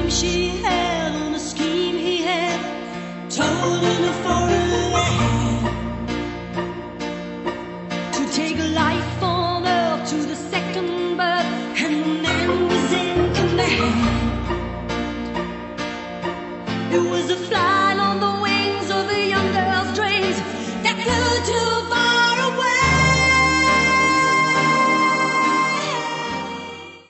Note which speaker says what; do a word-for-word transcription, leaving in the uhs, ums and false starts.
Speaker 1: dream she had, on a scheme he had, told in a foreign land, to take life on earth to the second birth, and the man was in command. It was a fly